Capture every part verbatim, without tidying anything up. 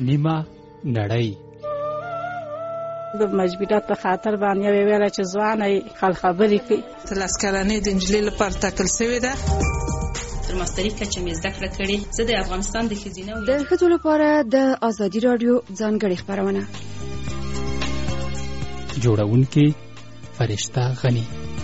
نیمه نړۍ. د مجبوریت په خاطر باندې ویل چې ځوانه خل خبرې کوي. تلس کلنې د انجلۍ لپاره ټاکل شوې ده. تر ماستري کچه مې زده کړه کړې. زه د افغانستان د ښځینه د ښځو لپاره د ازادي راډیو ځانګړې خپرونه. جوړونکې فرشته غني.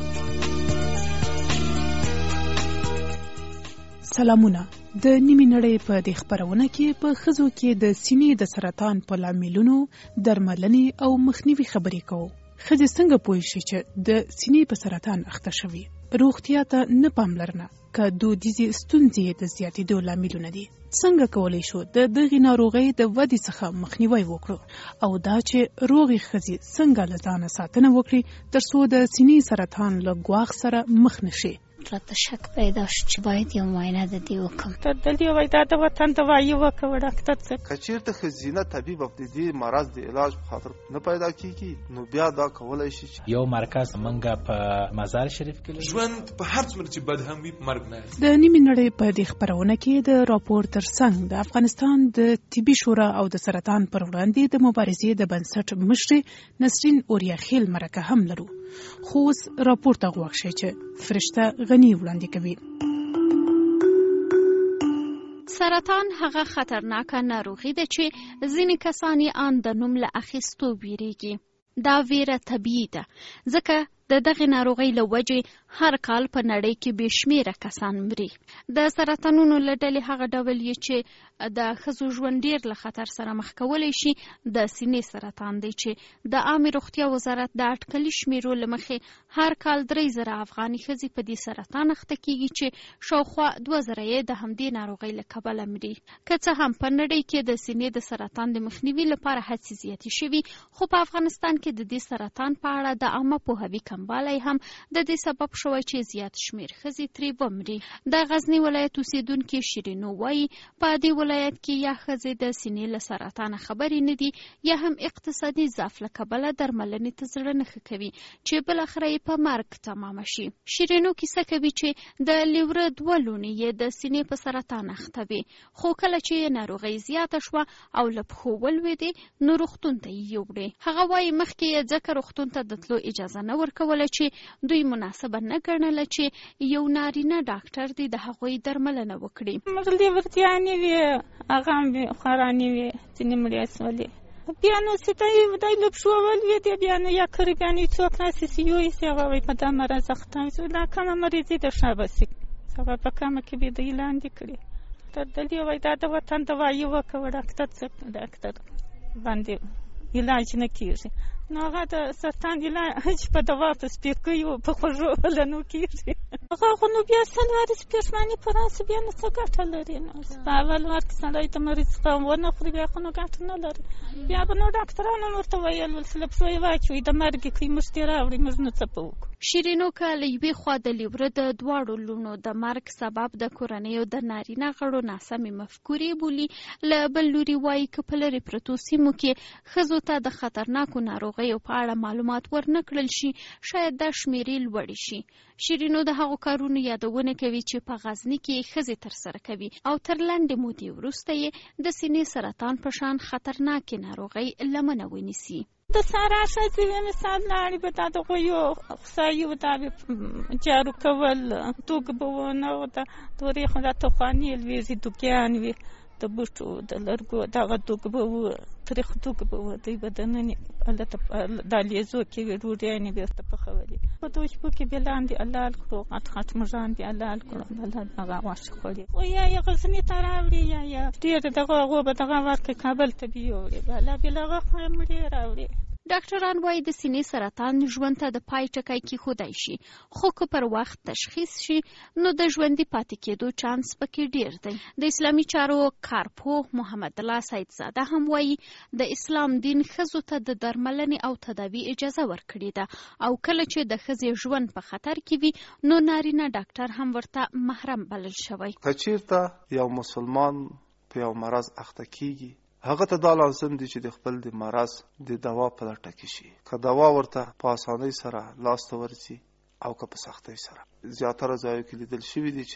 سلامونه. د نیمې نړۍ په دې خپرونه کې په ښځو کې د سینې د سرطان په لاملونو، درملنې او مخنیوي خبرې کوو. ښځې څنګه پوه شي چې د سینې په سرطان اخته شوي؟ روغتیا ته نه پاملرنه که دودیزې ستونزې د زیاتېدو لاملونه دي. څنګه کولی شو د دغې ناروغۍ د ودې څخه مخنیوی وکړو، او دا چې روغې ښځې څنګه له ځانه ساتنه وکړي ترڅو د سینې سرطان له ګواښ سره مخ نشي. راته شک پیدا شو چې باید یو معاینه د دې وکړم. تر دلته وای دا د وطن دوايي وکړه ډاکټر څخه. کچیرته ښځینه طبيب په دې مرض د علاج په خاطر نه پیدا کیږي، نو بیا دا کولای شي یو مرکز منګه په مزار شریف کې ژوند په هر څومره چې بد هم وي مرګ نه. د نیمې نړۍ په دې خپرونه کې د راپور ترڅنګ د افغانستان د طبي شورا او د سرطان پر وړاندې د مبارزې د بنسټ مشرې نسرین اوریاخیل مرکه هم لرو. خو اوس راپور ته غوږ شئ چې فرشته غني وړاندې کوي. سرطان هغه خطرناکه ناروغي ده چې ځینې کسان یې ان د نوم له اخیستو ویریږي. دا ویره طبیعي ده، ځکه د دغه ناروغۍ له وجې هر کال په نړۍ کې بې شمیره کسان مري. د سرطانونو له ډلې هغه ډول یې چې د ښځو ژوند ډېر له خطر سره مخ کولی شي د سینې سرطان دی، چې د عامې روغتیا وزارت د اټکلي شمیرو له مخې هر کال درې زره افغاني ښځې په دې سرطان اخته کیږي، چې شاوخوا دوه زره یې د همدې ناروغۍ له کبله مري. که څه هم په نړۍ کې د سینې د سرطان د مخنیوي لپاره هڅې زیاتې شوي، خو په افغانستان کې د دې سرطان په اړه د عامه پوهاوي کموالی هم د دې سبب شوی چې زیات شمیر ښځې ترې ومري. د غزني ولایت اوسیدونکې شیرینو وایي په دې ولایت کې یا ښځې د سینې له سرطان خبرې نه دي، یا هم اقتصادي ضعف له کبله درملنې ته زړه نه ښه کوي چې بالاخره یې په مرګ تمامه شي. شیرینو کیسه کوي چې د لیوره دوه لوڼې یې د سینې په سرطان اخته وې، خو کله چې ناروغۍ زیاته شوه او له پښو ولوېدې نو روغتون ته یې یوړې. هغه وایي مخکې یې ځکه روغتون ته د تلو اجازه نه ورکوله چې دوی مناسبه نه ګڼله چې یو نارینه ډاکټر دی د هغوی درملنه وکړي. موږ لیورتیانې وې، هغه هم خرانې وې، ځینې مړې سولې. بیا نو سیدای ودای لب شو ولوېدې، بیا نو یا کړي بیا نو څوک ناسې سیوي سي هغه وایي په دا مرض اخته شو. دا کومه مریضي ده شابه سي هغه په کومه کې به د لاندې کړي. تر دلته وای دا د وطن دوايي وکړه ډاکټر څخه ډاکټر باندې علاج نه کیږي، نو هغه د سرطان علاج په دوا په سپیکیو په خوږو لنو کیږي. هغه خو نو بیا سنواري سپیشماني پرانس بیا نه څه ګټه لري. نو په اول وخت سړی ته مریض څخه ونه خوري بیا خو نو ګټه نه لري. بیا به نو ډاکټرانو ورته ویل ولسلب شوی واچوي د مرګ کوي مشتي راوړي موږ نو څه په وکړو. شیرینو که له یوې خوا د لیوره د دواړو لوڼو د مرګ سبب د کورنیو د نارینه غړو ناسمې مفکورې بولي، له بل لوري وایي که په لرې پرتو سیمو کې ښځو ته د خطرناکو ناروغیو په اړه معلومات ورنه کړل شي، شاید دا شمیرې لوړې شي. شیرینو د هغو کارونو یادونه کوي چې په غزني کې ښځې ترسره کوي، او تر لنډې مودې وروسته یې د سینې سرطان په شان خطرناکې ناروغۍ لمنه ونیسي. د سارا ښځې مثال لاړې به دا د غویو خسایي و دا جارو کول دوګ به ونه و دا دورې خو دا تخواني لویزې دوګیان وي د بوټو د لرګو دغه دوګ به و تریخ دوګ به و دوی به دننې هلته دا لیزو کې وي ډوډیانې به ورته پخولې په دو شپو کې بیا لاندې حلال کړو غټ غټ مږان دې حلال کړو بله هغه غوښې خوري و یا یې غزني ته راوړي یا یا ډېر دغه هغو به دغه ورکړي کابل ته به یوړي بله بېله هغه خو مړې راوړي. ډاکټران وایي د سینې سرطان ژوند ته د پای ټکی کېښودی شي، خو که پر وخت تشخیص شي نو د ژوندي پاتې کېدو چانس پکې ډیر دی. د اسلامي چارو کارپوه محمد الله سیدزاده هم وایي د اسلام دین ښځو ته د درملنې او تداوي اجازه ورکړې ده، او کله چې د ښځې ژوند په خطر کې وي نو نارینه ډاکټر هم ورته محرم بلل شوی. که چېرته یو مسلمان په یو مرض اخته کیږي هغه ته دا لازم دي چې د خپل د مرض د دوا په لټه کې شي، که دوا ورته په اسانۍ سره لاس ته ورځي او که په سختۍ سره. زیاتره ځایو کې لیدل شوي دي چې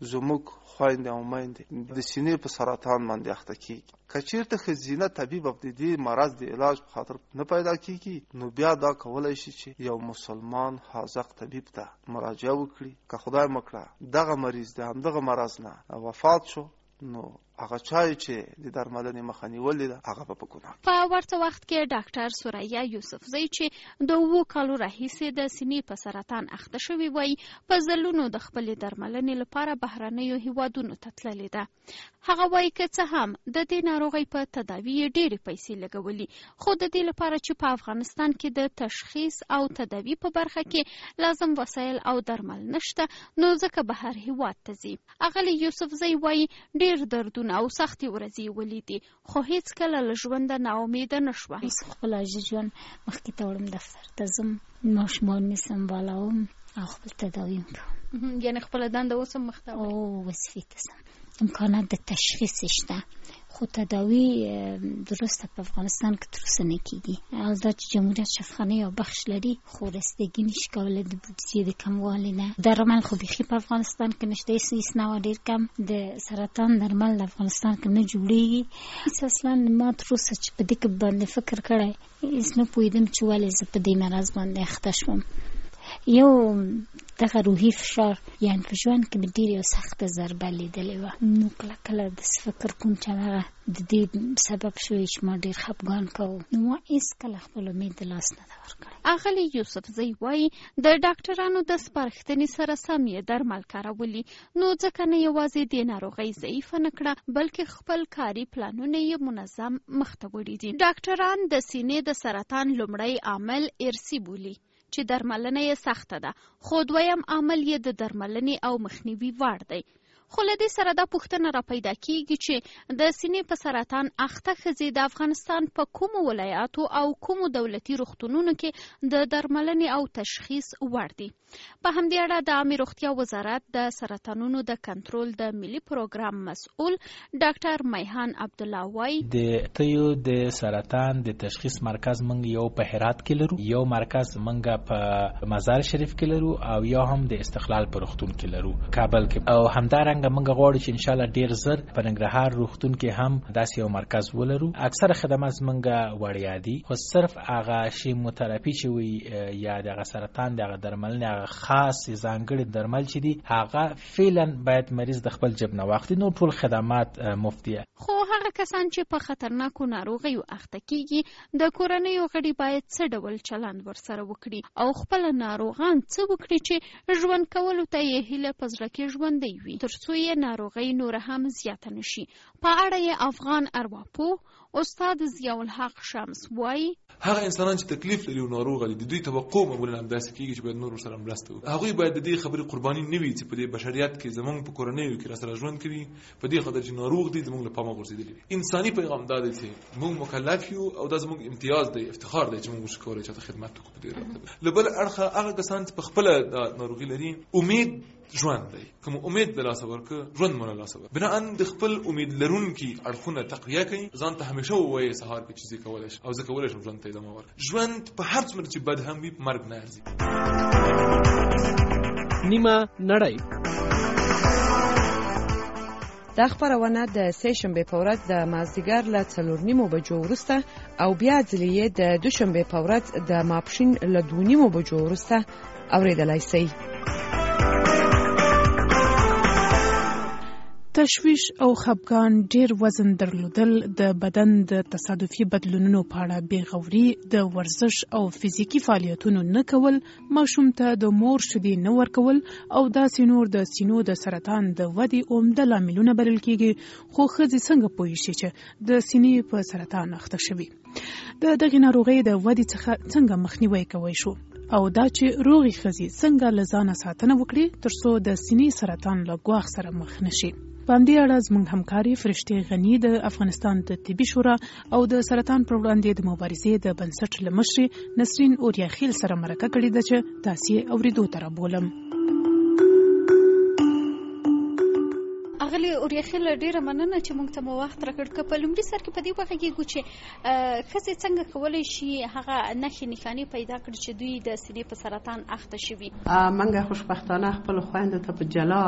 زموږ خویندې او میندې د سینې په سرطان باندې اخته کیږي. که چیرته ښځینه طبیب د دې مرض د علاج په خاطر نه پیدا کیږي، نو بیا دا کولی شي چې یو مسلمان حاذق طبیب ته مراجعه وکړي. که خدای مکړه دغه مریض د همدغه مرض نه وفات شو، نو هغه چای چې د درملنې مخه نیولې ده هغه به په ګناه. په ورته وخت کې ډاکټر سوریا یوسفزۍ چې د اوو کالو راهیسې د سینې په سرطان اخته شوې وای، په ځلونو د خپلې درملنې لپاره بهرنیو هیوادونو ته تللې ده. هغه وایي که څه هم د دې ناروغۍ په تداوي یې ډېرې پیسې لګولي، خو د دې لپاره چې په افغانستان کې د تشخیص او تداوي په برخه کې لازم وسایل او درمل نشته، نو ځکه بهر هیواد ته ځي. اغلې یوسفزۍ وایي ډېر دردونه او سختې ورځې ولیدې، خو هیڅ کله له ژونده ناامیده نه شوه. خپل عاجز ژوند مخکې ته وړم، دفتر ته ځم، ماشومان مې سمبالوم او خپل تداوي م کوم. یعنې خپله دنده اوس هم مخته وړئ؟ او وظیفې ته ځم. امکانات د تشخیص شته، خو تداوی درسته په افغانستان کې تر اوسه نه کېږي. او دا چې جمهوریت شفاخانه یو بخش لري، خو رسیدګي نشي کولی د بودیجې د کموالي نه. درمل خو بیخي په افغانستان کې نشته، هېڅ اسناد ډېر کم. د سرطان درمل د افغانستان کې نه جوړېږي. هېڅ اصلا ما تر اوسه چې په دې کې باندې فکر کړی، هېڅ نه پوهېدم چې ولې زه په دې مرض باندې اخته شوم. یو دغه روحي فشار، یعنې په ژوند کې مې ډېر یو سخته ضربه لیدلې وه. نو کله کله داسې فکر کوم چې هغه د دې سبب شوی چې ما ډېر خفګان کوو، نو ما هېڅکله خپل امید د لاس نه ده ورکړی. اغلې یوسفزۍ وایي د ډاکټرانو د سپارښتنې سره سم یې درمل کارولي، نو ځکه نه یوازې د ناروغۍ ضعیفه نه کړه، بلکې خپل کاري پلانونه یې منظم مخته وړي دي. ډاکټران د سینې د سرطان لومړی عامل ارثي بولي چې درملنه یې سخته ده، خو دویم عامل یې د درملنې او مخنیوي وړ دی. خو له دې سره دا پوښتنه را پیدا کیږي چې د سینې په سرطان اخته ښځې د افغانستان په کومو ولایاتو او کومو دولتي روغتونونو کې د درملنې او تشخیص وړ دي. په همدې اړه د عامې روغتیا وزارت د سرطانونو د کنټرول د ملي پروګرام مسؤل ډاکټر میهان عبدالله وایي د تیو د سرطان د تشخیص مرکز موږ یو په هرات کې لرو، یو مرکز موږ په مزار شریف کې لرو، او یو هم د استقلال په روغتون کې لرو کابل کې. او همدارنګه موږ غواړو چې ان شاء الله ډیر زر په ننګرهار روغتون کې هم داسې یو مرکز ولرو. اکثره خدمات موږ وړیا دي، خو صرف هغه شیموتراپي چې وي یا د سرطان د درملنې خاص ځانګړي درمل چې دي هغه فعلا باید مریض د خپل جیب نه واخلي، نو ټول خدمات مفتی. خو هغه کسان چې په خطرناکو ناروغیو اخته کیږي، د کورنیو غړي باید څه ډول چلند ورسره وکړي او خپل ناروغان څه وکړي چې ژوند کولو ته یې هیله په زړه کې ژوندی وي، ترڅو یې ناروغۍ نور هم زیاته نشي. په اړه یې افغان ارواپوه استاد ضیاء الحق شمس وایي هغه انسانان چې تکلیف لري او ناروغ دي، د دوی توقع معمولا همداسې کېږي چې باید نور سره مرسته وکړي. هغوی باید د دې خبرې قرباني نه وي چې په دې بشریت کې زموږ په کورنیو کې راسره ژوند کوي، په دې خاطر چې ناروغ دي زموږ له پامه غورځېدلي وي. انساني پیغام دا دی چې موږ مکلف یو او دا زموږ امتیاز دی، افتخار دی چې موږ وشو کولی چې خدمت وکړو په دې رابطه. له بل اړخه هغه کسان چې په خپله ناروغي لري، امید ژوند دی، کوم امید د لاسه ورکړه ژوند مو له لاسه ورکړه. بناءً د خپل امید لرونکي اړخونه تقویه کوي، ځان ته همیشه ووایي سهار کې چې زه کولی شم او زه کولی شم ژوند ته ادامه ورکړم. ژوند په هر څومره چې بد هم وي، مرګ نه ارزي. نیمه نړۍ دا خبرونه د سه شنبه په ورځ د مازدیګر له څلور نیمو بجو وروسته او بیا ځلې د دوشنبه په ورځ د ماپښین له دوه نیمو بجو وروسته اوریدلای شئ. تشویش او خپګان، ډیر وزن درلودل، د بدن د تصادفي بدلونونو په اړه بېغوري، د ورزش او فزیکی فعالیتونو نه کول، ماشوم ته د مور شیدې نه ورکول او داسې نور د سینو د سرطان د ودې عمده لاملونه بلل کېږي. خو ښځې څنګه پوه شي چې د سینې په سرطان اخته شوي؟ د دغې ناروغۍ د ودې څخه څنګه مخنیوی کوی شو؟ او دا چې روغې ښځې څنګه له ځانه ساتنه وکړي ترڅو د سینې سرطان له ګواښ سره مخ نشي؟ په همدې اړه زموږ همکاري فرشتې غني د افغانستان د طبي شورا او د سرطان پر وړاندې د مبارزې د بنسټ له مشرې نسرین اوریاخیل سره مرکه کړې ده چې تاسې اورېدو ته رابولم. ښاغلي اوریاخیل ډیره مننه چې موږ ته مو وخت راکړ. که په لومړي سر کې په دې وغږیږو چې ښځې څنګه کولی شي هغه نښې نښانې پیدا کړي چې دوی د سینې په سرطان اخته شوي. موږ خوشبختانه خپلو خویندو ته په جلا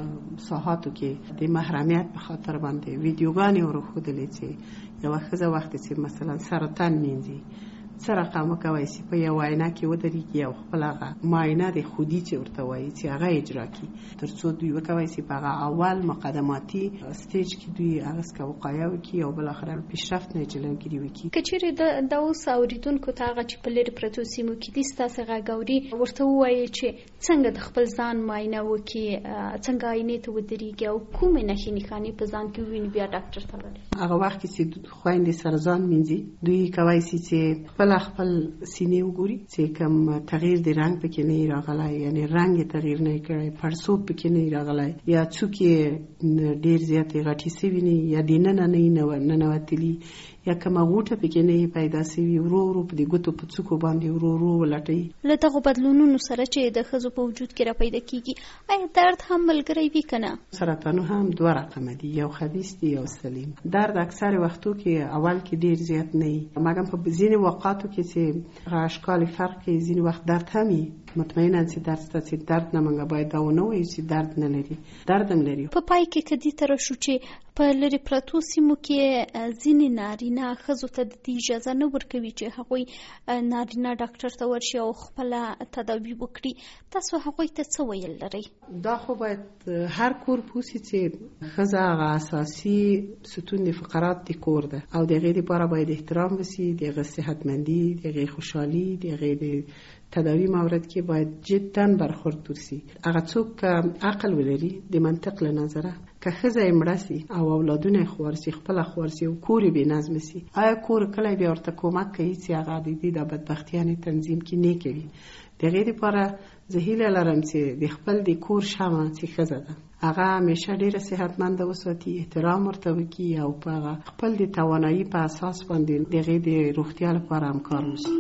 ساحاتو کې د محرمیت په خاطر باندې ویډیوګانې ورښودلې چې یوه ښځه وخت چې مثلا سرطان مینځي څه رقم وکوی چې په یو وینا کې ودرېږي او خپل هغه معاینه د خودي چې ورته وایي چې هغه اجرا کړي تر څو دوی وکوی چې په هغه اول مقدماتي سټیج کې دوی هغه څه وقایه وکړي او بالاخره پیشرفت نه جلوګیري وکړي. که چیرې د اوس اورېدونکو ته هغه چې په لرې پرتو سیمو کې دي ستاسې غږ اوري ورته ووایي چې څنګه د خپل ځان معاینه وکړي، څنګه آینې ته ودرېږي او کومې نښې نښانې په ځان کې وویني بیا ډاکټر ته لاړ. هغه وخت کې چې خویندې سره ځان مینځي دوی کولی شي چې خپل خپل سینې وګوري چې کوم تغییر د رنګ پکې نه راغلی، یعنی رنګ یې تغییر نه کړی، پړسوب پکې نه راغلی، یا څوک یې ډېر زیاتې غټې سوي نه یا دننه نه ننوتلي، یا کومه غوټه پکې نه پیدا سوي، ورو ورو په دې ګوتو په څوکو باندې ورو ورو ولټوي. له دغو بدلونونو سره چې د ښځو په وجود کې را پیدا کېږي آیا درد هم ملګری وي که نه؟ سرطانو هم دوه رقمه دي، یو خبیث دی یو سلیم. درد اکثر وختو کې اول کې ډېر زیات نه وي، مګر په ځینې اوقاتو کې چې اشکال فرق کوي ځینې وخت درد هم وي. مطمئنا چې درد سته چې درد نه موږ باید دا ونه وایو چې درد نه لري، درد هم لري. په پای کې که دې ته راشو چې په لرې پرتو سیمو کې ځینې نارینه ښځو ته د دې اجازه نه ورکوي چې هغوی نارینه ډاکټر ته ورشي او خپله تداوي وکړي، تاسو هغوی ته څه ویل لرئ؟ دا خو باید هر کور پوه شي چې ښځه هغه اساسي ستون د فقرات د کور ده او د هغې دپاره باید احترام وشي، د هغې صحتمندي، د هغې خوشحالي، د هغې د تداوی مورد کې باید جدا برخورد وشي. هغه څوک عقل ولري د منطق له نظره که ښځه یې مړه سي او اولادونه یې خوار سي، خپله خوار سي او کور یې بېنظمه سي، آیا کور کلی بیا ورته کومک کوي چې هغه د دې د بدبختیانې تنظیم کې نه کوي؟ د هغې دپاره زه هیله لرم چې د خپل د کور شمع چې ښځه ده هغه همیشه ډېره صحتمنده وساتي، احترام ورته وکړي او په هغه خپل د توانایي په اساس باندې د هغې د روغتیا لپاره هم کار وشي.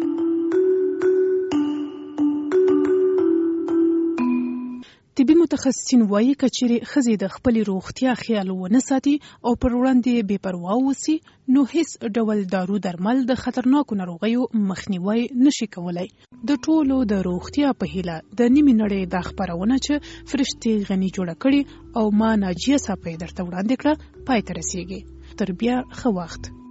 طبي متخصصین وایي که چیرې ښځې د خپلې روغتیا خیال ونه ساتي او پر وړاندې بې پروا اوسي نو هیڅ ډول دارو درمل د خطرناکو ناروغیو مخنیوی نشي کولی. د ټولو د روغتیا په هیله د نیمې نړۍ دا خپرونه چې فرشتې غني جوړه کړې او ما ناجیه صاحب یې درته وړاندې کړه پای ته رسیږي. تر بیا ښه وخت.